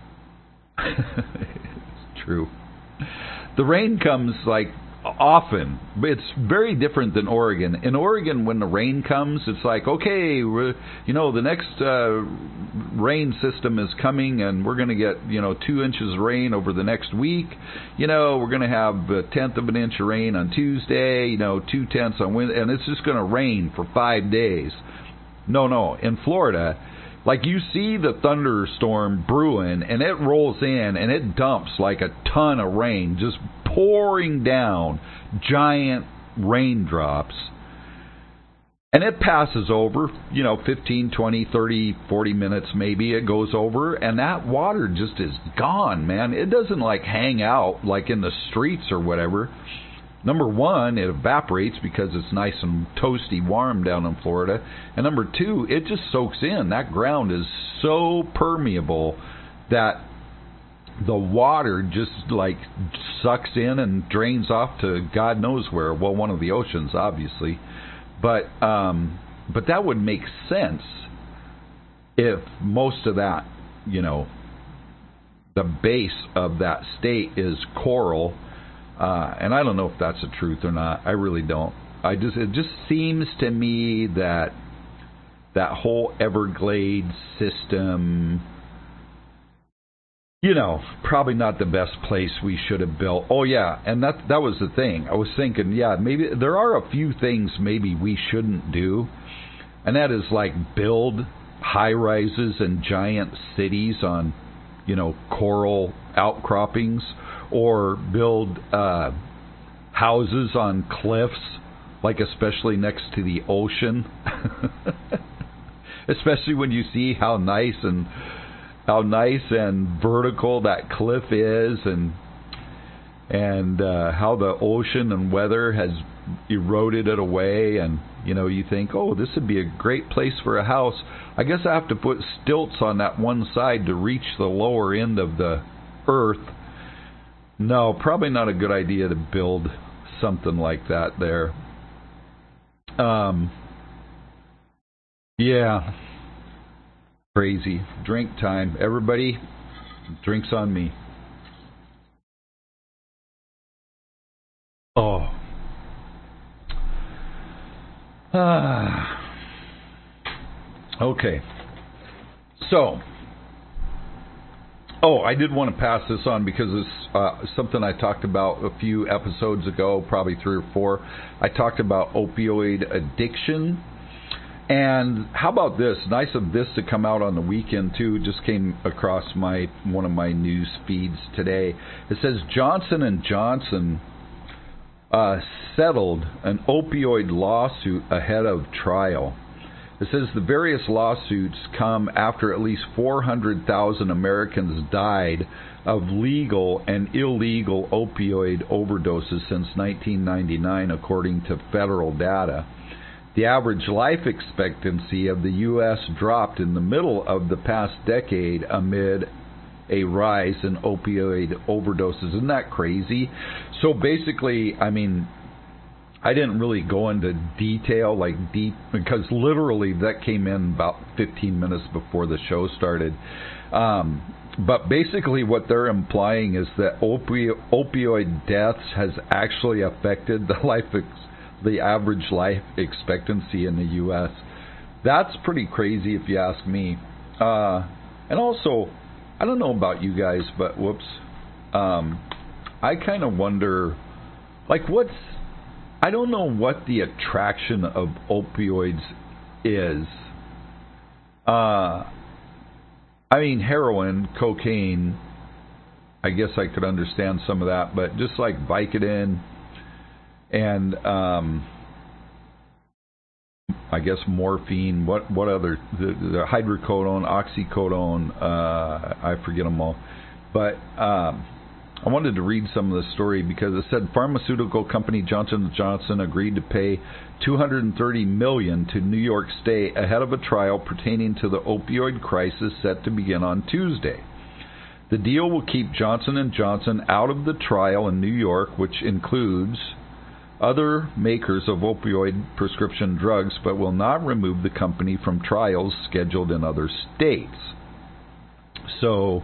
It's true. The rain comes like often. It's very different than Oregon. In Oregon, when the rain comes, it's like, okay, we're, you know, the next uh, rain system is coming, and we're going to get, you know, two inches of rain over the next week. You know, we're going to have a tenth of an inch of rain on Tuesday, you know, two tenths on Wednesday, and it's just going to rain for five days. No, no. In Florida, like you see the thunderstorm brewing, and it rolls in, and it dumps like a ton of rain, just pouring down, giant raindrops. And it passes over, you know, fifteen, twenty, thirty, forty minutes maybe. It goes over, and that water just is gone, man. It doesn't like hang out like in the streets or whatever. Number one, it evaporates because it's nice and toasty warm down in Florida. And number two, it just soaks in. That ground is so permeable that the water just like sucks in and drains off to God knows where. Well, one of the oceans, obviously. But um, but that would make sense if most of that, you know, the base of that state is coral. Uh, and I don't know if that's the truth or not. I really don't. I just it just seems to me that that whole Everglades system, you know, probably not the best place we should have built. Oh yeah, and that that was the thing. I was thinking, yeah, maybe there are a few things maybe we shouldn't do, and that is like build high rises and giant cities on, you know, coral outcroppings. Or build uh, houses on cliffs, like especially next to the ocean. Especially when you see how nice and how nice and vertical that cliff is, and and uh, how the ocean and weather has eroded it away. And you know, you think, oh, this would be a great place for a house. I guess I have to put stilts on that one side to reach the lower end of the earth. No, probably not a good idea to build something like that there. Um, yeah. Crazy. Drink time. Everybody, drinks on me. Oh. Ah. Okay. So, Oh, I did want to pass this on because it's uh, something I talked about a few episodes ago, probably three or four. I talked about opioid addiction. And how about this? Nice of this to come out on the weekend, too. Just came across my one of my news feeds today. It says Johnson and Johnson uh, settled an opioid lawsuit ahead of trial. It says the various lawsuits come after at least four hundred thousand Americans died of legal and illegal opioid overdoses since nineteen ninety-nine, according to federal data. The average life expectancy of the U S dropped in the middle of the past decade amid a rise in opioid overdoses. Isn't that crazy? So basically, I mean, I didn't really go into detail, like deep, because literally that came in about fifteen minutes before the show started. Um, but basically what they're implying is that opi- opioid deaths has actually affected the life ex- the average life expectancy in the U S. That's pretty crazy if you ask me. Uh, and also, I don't know about you guys, but whoops, um, I kind of wonder, like, what's, I don't know what the attraction of opioids is. Uh, I mean, heroin, cocaine, I guess I could understand some of that, but just like Vicodin and um, I guess morphine, what what other, the, the hydrocodone, oxycodone, uh, I forget them all. But um, I wanted to read some of the story because it said pharmaceutical company Johnson and Johnson agreed to pay two hundred thirty million dollars to New York State ahead of a trial pertaining to the opioid crisis set to begin on Tuesday. The deal will keep Johnson and Johnson out of the trial in New York, which includes other makers of opioid prescription drugs, but will not remove the company from trials scheduled in other states. So,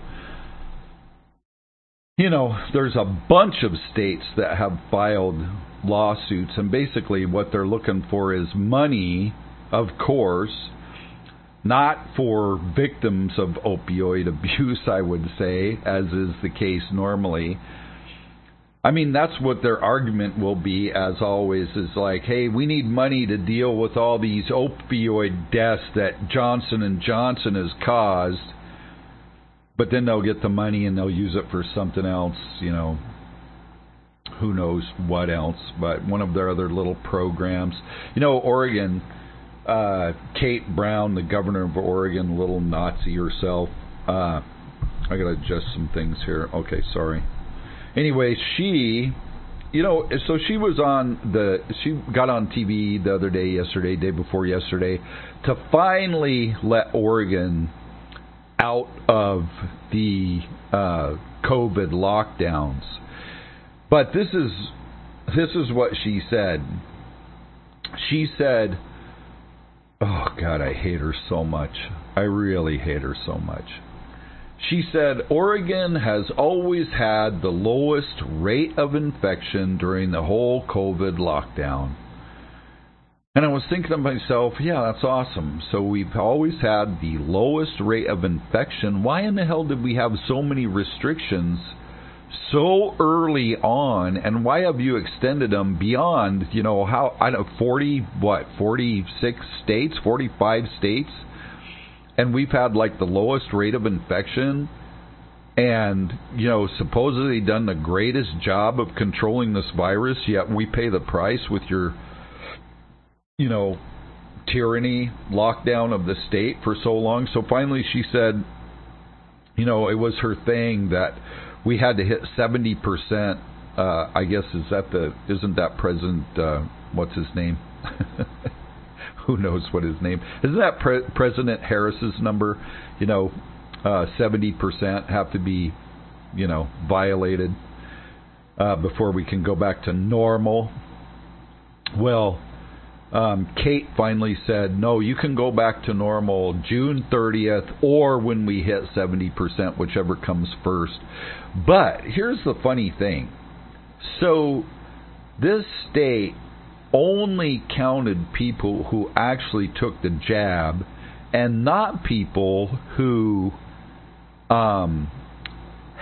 you know, there's a bunch of states that have filed lawsuits, and basically what they're looking for is money, of course, not for victims of opioid abuse, I would say, as is the case normally. I mean, that's what their argument will be, as always, is like, hey, we need money to deal with all these opioid deaths that Johnson and Johnson has caused. But then they'll get the money and they'll use it for something else, you know, who knows what else, but one of their other little programs. You know, Oregon, uh, Kate Brown, the governor of Oregon, little Nazi herself. Uh, I got to adjust some things here. Okay, sorry. Anyway, she, you know, so she was on the, she got on T V the other day, yesterday, day before yesterday, to finally let Oregon out of the uh, COVID lockdowns. But this is this is what she said. She said, oh God, I hate her so much. I really hate her so much. She said, Oregon has always had the lowest rate of infection during the whole COVID lockdown. And I was thinking to myself, yeah, that's awesome. So we've always had the lowest rate of infection. Why in the hell did we have so many restrictions so early on? And why have you extended them beyond, you know, how, I don't know, forty, what, forty-six states, forty-five states? And we've had like the lowest rate of infection and, you know, supposedly done the greatest job of controlling this virus, yet we pay the price with your, you know, tyranny, lockdown of the state for so long. So finally she said, you know, it was her thing that we had to hit seventy percent. Uh, I guess, is that the, isn't that President, uh, what's his name? Who knows what his name? Isn't that Pre- President Harris's number? You know, uh, seventy percent have to be, you know, violated uh, before we can go back to normal. Well, Um, Kate finally said, no, you can go back to normal June thirtieth or when we hit seventy percent, whichever comes first. But here's the funny thing. So this state only counted people who actually took the jab and not people who um,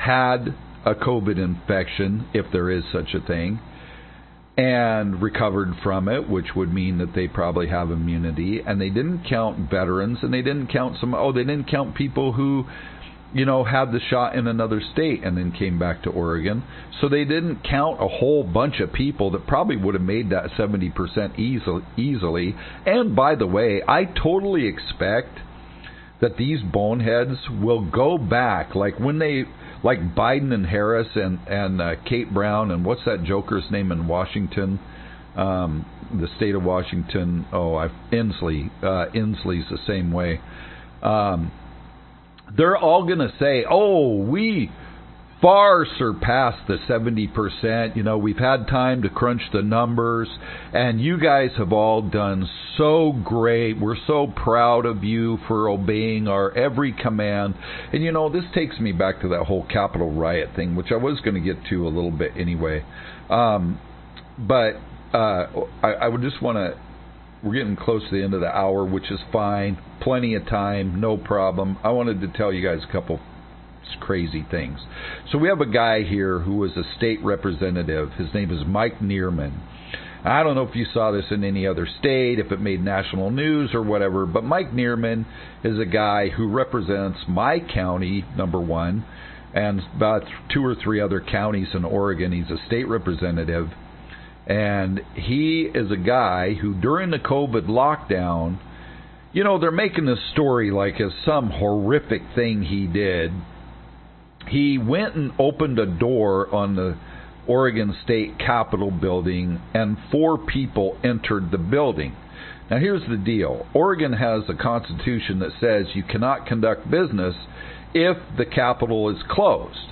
had a COVID infection, if there is such a thing, and recovered from it, which would mean that they probably have immunity. And they didn't count veterans, and they didn't count some, oh, they didn't count people who, you know, had the shot in another state and then came back to Oregon. So they didn't count a whole bunch of people that probably would have made that seventy percent easily. easily. And by the way, I totally expect that these boneheads will go back, like when they, like Biden and Harris and, and uh, Kate Brown, and what's that joker's name in Washington, um, the state of Washington, oh, I've, Inslee, uh, Inslee's the same way. Um, they're all going to say, oh, we far surpassed the seventy percent. You know, we've had time to crunch the numbers, and you guys have all done so great. We're so proud of you for obeying our every command. And, you know, this takes me back to that whole Capitol riot thing, which I was going to get to a little bit anyway. Um, but uh, I, I would just want to, we're getting close to the end of the hour, which is fine. Plenty of time, no problem. I wanted to tell you guys a couple crazy things. So we have a guy here who was a state representative. His name is Mike Neerman. I don't know if you saw this in any other state, if it made national news or whatever, but Mike Neerman is a guy who represents my county, number one, and about two or three other counties in Oregon. He's a state representative, and he is a guy who, during the COVID lockdown, you know, they're making this story like it's some horrific thing he did. He went and opened a door on the Oregon State Capitol building, and four people entered the building. Now, here's the deal. Oregon has a constitution that says you cannot conduct business if the Capitol is closed.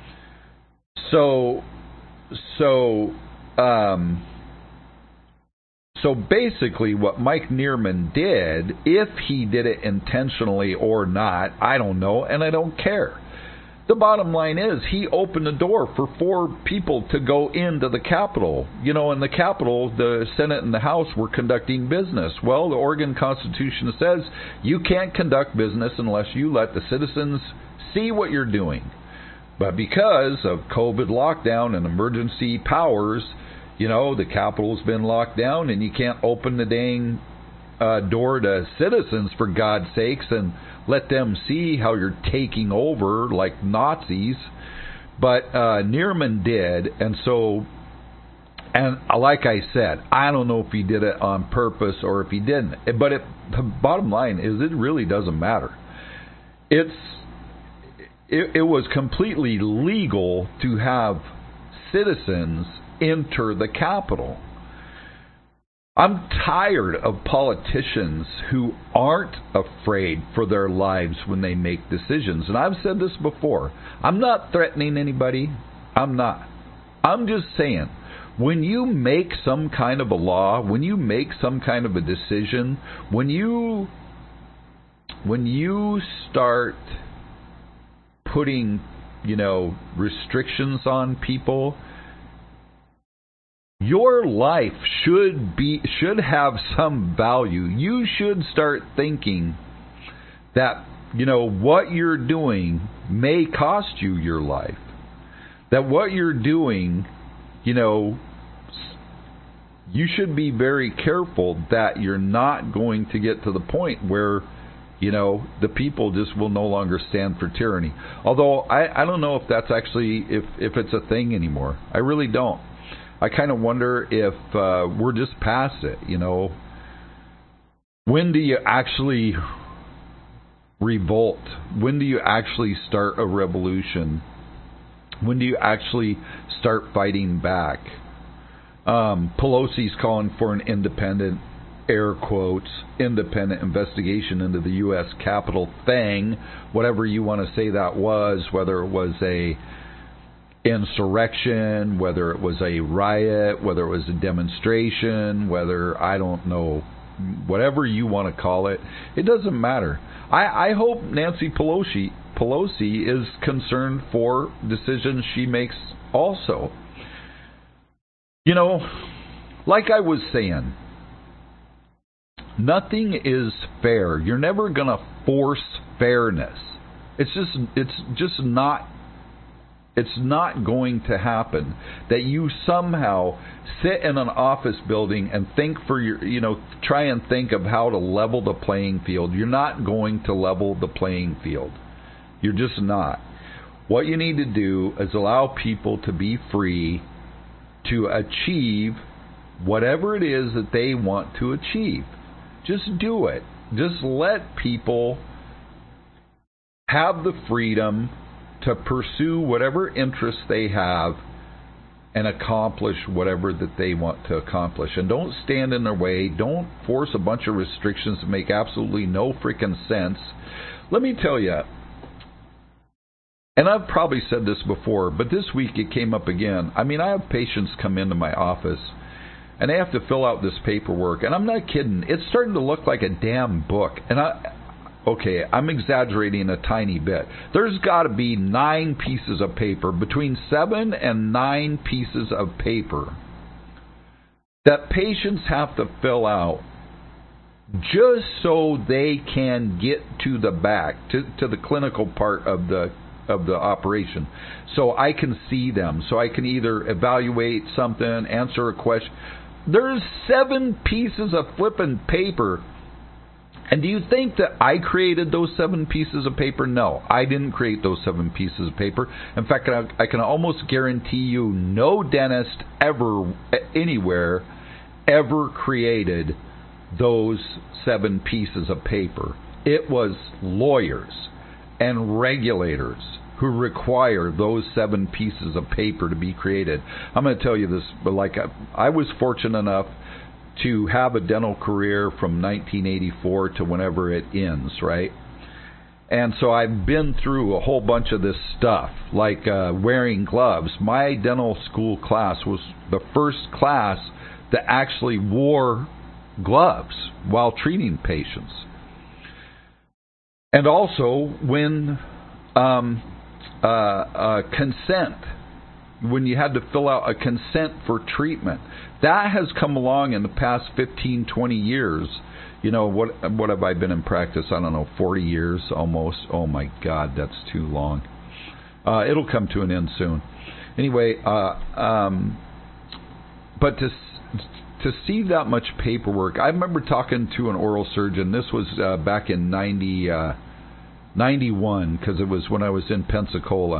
So, so, um, so basically what Mike Neerman did, if he did it intentionally or not, I don't know, and I don't care. The bottom line is he opened the door for four people to go into the Capitol. You know, in the Capitol, the Senate and the House were conducting business. Well, the Oregon Constitution says you can't conduct business unless you let the citizens see what you're doing. But because of COVID lockdown and emergency powers, you know, the Capitol's been locked down and you can't open the dang uh, door to citizens, for God's sakes, and let them see how you're taking over like Nazis. But uh, Neerman did, and so, and like I said, I don't know if he did it on purpose or if he didn't. But it, the bottom line is, it really doesn't matter. It's it, it was completely legal to have citizens enter the Capitol. I'm tired of politicians who aren't afraid for their lives when they make decisions. And I've said this before. I'm not threatening anybody. I'm not. I'm just saying, when you make some kind of a law, when you make some kind of a decision, when you when you start putting, you know, restrictions on people, your life should be should have some value. You should start thinking that, you know, what you're doing may cost you your life. That what you're doing, you know, you should be very careful that you're not going to get to the point where, you know, the people just will no longer stand for tyranny. Although I, I don't know if that's actually, if, if it's a thing anymore. I really don't. I kind of wonder if uh, we're just past it, you know. When do you actually revolt? When do you actually start a revolution? When do you actually start fighting back? Um, Pelosi's calling for an independent, air quotes, independent investigation into the U S Capitol thing, whatever you want to say that was, whether it was a insurrection, whether it was a riot, whether it was a demonstration, whether, I don't know, whatever you want to call it, it doesn't matter. I, I hope Nancy Pelosi, Pelosi is concerned for decisions she makes also. You know, like I was saying, nothing is fair. You're never going to force fairness. It's just, it's just not It's not going to happen that you somehow sit in an office building and think for your, you know, try and think of how to level the playing field. You're not going to level the playing field. You're just not. What you need to do is allow people to be free to achieve whatever it is that they want to achieve. Just do it. Just let people have the freedom to pursue whatever interests they have and accomplish whatever that they want to accomplish. And don't stand in their way. Don't force a bunch of restrictions that make absolutely no freaking sense. Let me tell you, and I've probably said this before, but this week it came up again. I mean, I have patients come into my office, and they have to fill out this paperwork. And I'm not kidding. It's starting to look like a damn book. And I... Okay, I'm exaggerating a tiny bit. There's got to be nine pieces of paper, between seven and nine pieces of paper, that patients have to fill out just so they can get to the back, to, to the clinical part of the of the operation. So I can see them, so I can either evaluate something, answer a question. There's seven pieces of flippin' paper. And do you think that I created those seven pieces of paper? No, I didn't create those seven pieces of paper. In fact, I, I can almost guarantee you no dentist ever, anywhere, ever created those seven pieces of paper. It was lawyers and regulators who require those seven pieces of paper to be created. I'm going to tell you this, but like I, I was fortunate enough to have a dental career from nineteen eighty-four to whenever it ends, right? And so I've been through a whole bunch of this stuff, like uh, wearing gloves. My dental school class was the first class that actually wore gloves while treating patients. And also when um, uh, uh, consent, when you had to fill out a consent for treatment. That has come along in the past fifteen, twenty years. You know, what what have I been in practice? I don't know, forty years almost. Oh my God, that's too long. Uh, it'll come to an end soon. Anyway, uh, um, but to to see that much paperwork, I remember talking to an oral surgeon. This was uh, back in ninety, uh, ninety-one, because it was when I was in Pensacola.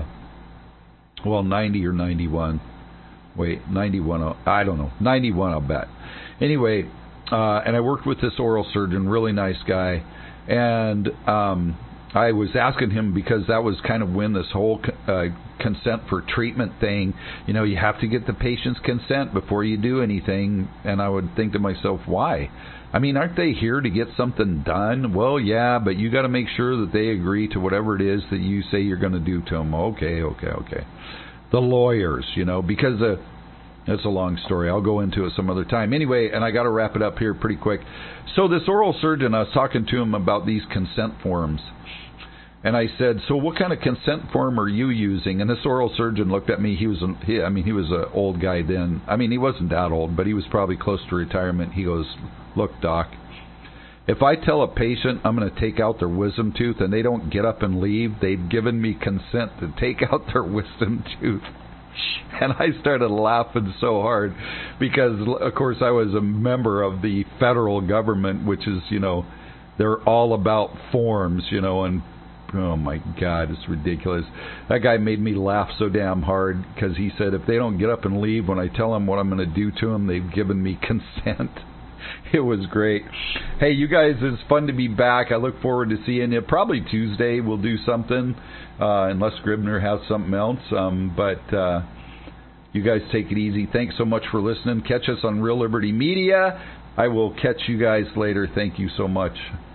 Well, ninety or ninety-one. Wait, ninety-one, I don't know. ninety-one, I'll bet. Anyway, uh, and I worked with this oral surgeon, really nice guy. And um, I was asking him, because that was kind of when this whole uh, consent for treatment thing, you know, you have to get the patient's consent before you do anything. And I would think to myself, why? I mean, aren't they here to get something done? Well, yeah, but you got to make sure that they agree to whatever it is that you say you're going to do to them. Okay, okay, okay. The lawyers, you know, because uh, that's a long story. I'll go into it some other time. Anyway, and I got to wrap it up here pretty quick. So this oral surgeon, I was talking to him about these consent forms. And I said, so what kind of consent form are you using? And this oral surgeon looked at me. He was, he, I mean, he was an old guy then. I mean, he wasn't that old, but he was probably close to retirement. He goes, look, doc, if I tell a patient I'm going to take out their wisdom tooth and they don't get up and leave, they've given me consent to take out their wisdom tooth. And I started laughing so hard because, of course, I was a member of the federal government, which is, you know, they're all about forms, you know, and oh, my God, it's ridiculous. That guy made me laugh so damn hard because he said if they don't get up and leave when I tell them what I'm going to do to them, they've given me consent. It was great. Hey, you guys, it's fun to be back. I look forward to seeing you. Probably Tuesday we'll do something, uh, unless Scribner has something else. Um, but uh, you guys take it easy. Thanks so much for listening. Catch us on Real Liberty Media. I will catch you guys later. Thank you so much.